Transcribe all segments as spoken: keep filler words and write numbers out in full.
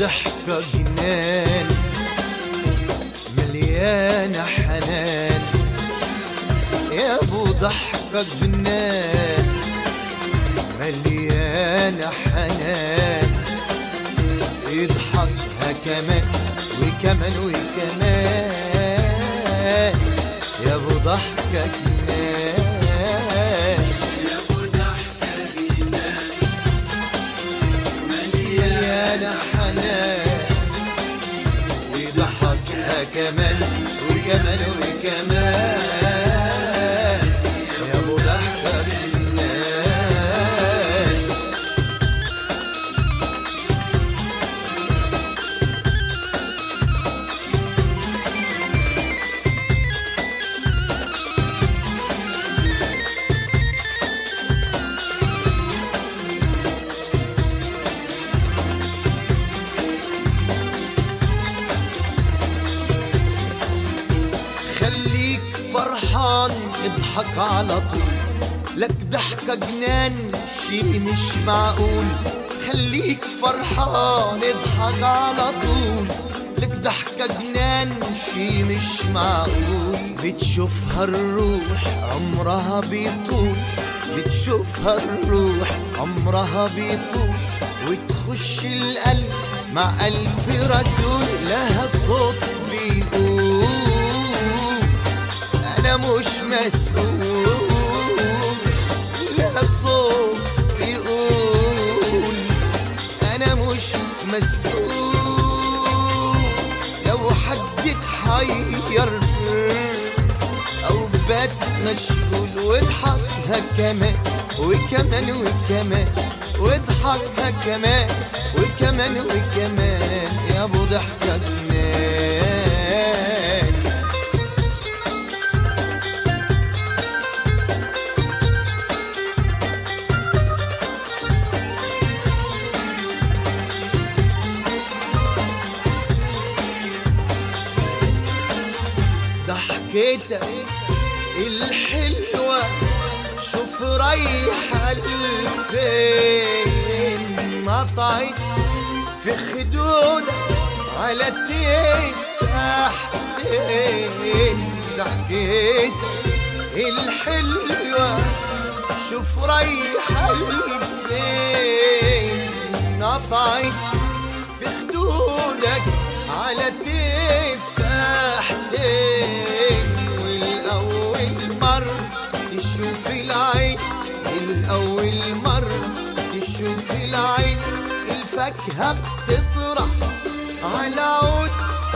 ضحكة جنان مليانة حنان، يا ابو ضحكة جنان مليانة حنان، يضحكها كمان وكمان وكمان، يا ابو ضحكة جنان، يا ابو ضحكة جنان مليانة حنان، ويضحكها كمان وكمان وكمان، يا ابو ضحكة جنان. خليك فرحان اضحك على طول، لك ضحكة جنان شي مش معقول. خليك فرحان اضحك على طول، لك ضحكة جنان شي مش معقول. بتشوفها الروح عمرها بيطول، بتشوفها الروح عمرها بيطول، وتخش القلب مع ألف رسول. لها صوت بيقول أنا مش مسؤول، لها صوت بيقول أنا مش مسؤول. لو حد اتحير أو بات مشغول، واضحكها كمان وكمان وكمان، واضحكها كمان وكمان وكمان، يا ابو ضحكة جنان. ضحكتك الحلوة شوف رايحة لفين، نطعت في خدودك على تفتحتين. ضحكتك الحلوة شوف رايحة لفين، نطعت في خدودك على تفاحتين. والأول مرة تشوف العين، الأول مرة تشوف العين، الفاكهة بتطرح على عود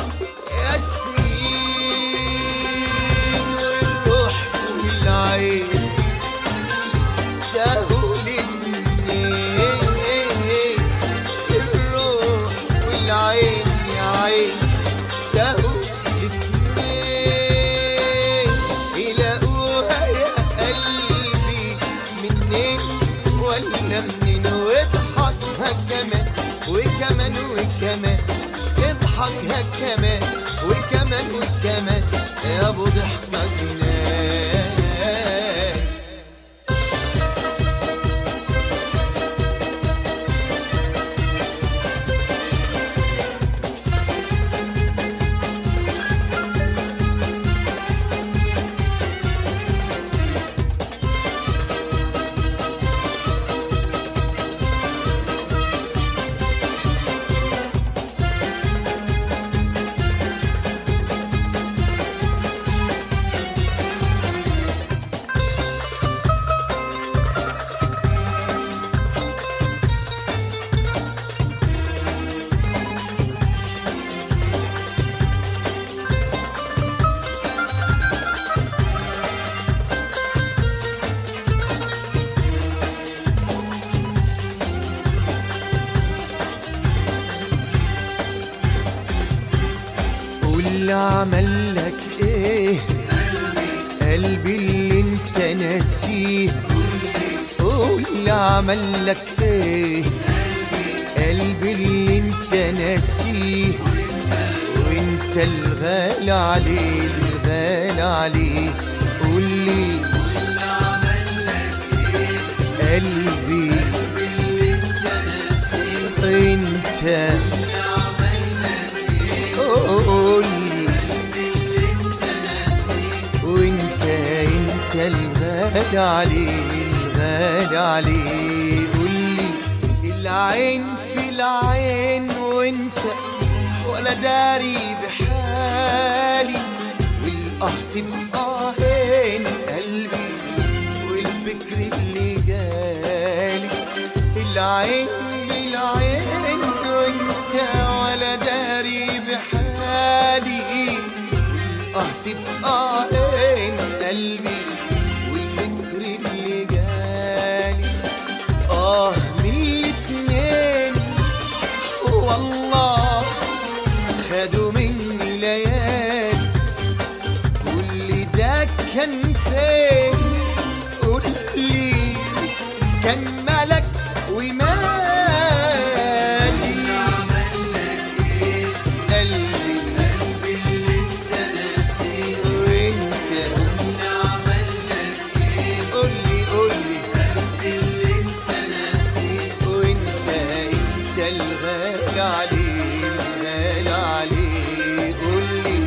ياسمين، والروح والعين تاهوا الاتنين، الروح والعين يا عين تاهوا الاتنين. يلاقوها يا قلبي منين ولا منين، واضحكها كمان وكمان وكمان، اضحكها كمان وكمان وكمان، يا ابو ضحكة جنان. اللي عمل لك ايه قلبي اللي انت ناسيه، قول اللي عمل لك ايه قلبي اللي انت ناسيه، وانت الغالي عليه الغالي عليه. قول لي اللي عمل لك ايه قلبي اللي انت ناسيه، انت اللي الغالي عليه الغالي عليه. قولي العين في العين وانت ولا داري بحالي، والقهط بقاهين قلبي والفكر اللي جالي. العين بالعين وانت ولا داري بحالي، والقهط بقاهين قلبي والفكر اللي جالي. اه من الاتنين والله خدوا مني ليالي، واللي ده كان فين قولي كان ملك ومالي. قلبي قلبي اللي انت ناسيه وانت اللي عمل لك ايه. قولي قولي قلبي اللي انت ناسيه وانت انت الغالي عليه الغالي عليه. قولي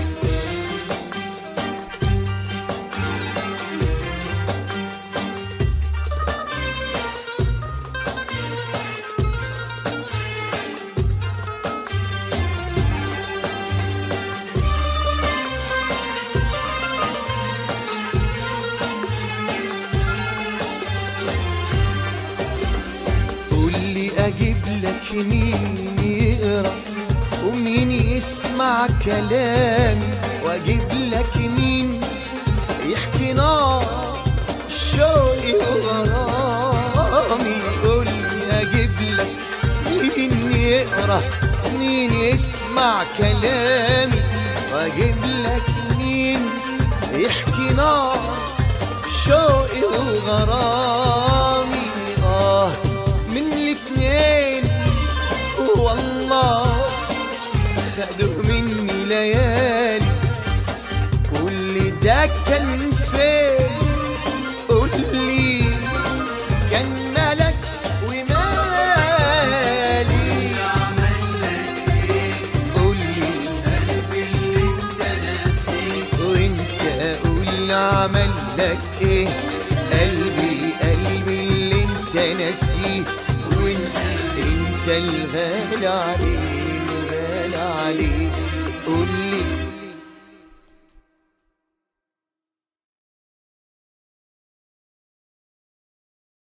قولي اجيب لك مين يقرا ومين يسمع كلامي، واجيب لك مين يحكي نار شوقي وغرامي. قولي اجيب لك مين يقرا مين يسمع كلامي، واجيب لك مين يحكي نار شوقي وغرامي. اه من الاتنين والله خدوا مني ليالي، كل ده كان فين قولي كان ملك ومالي. عمل لك ايه. قولي قلبي اللي انت ناسيه وانت قول عمل لك ايه. قلبي قلبي اللي انت ناسيه وانت انت الغالي عليه.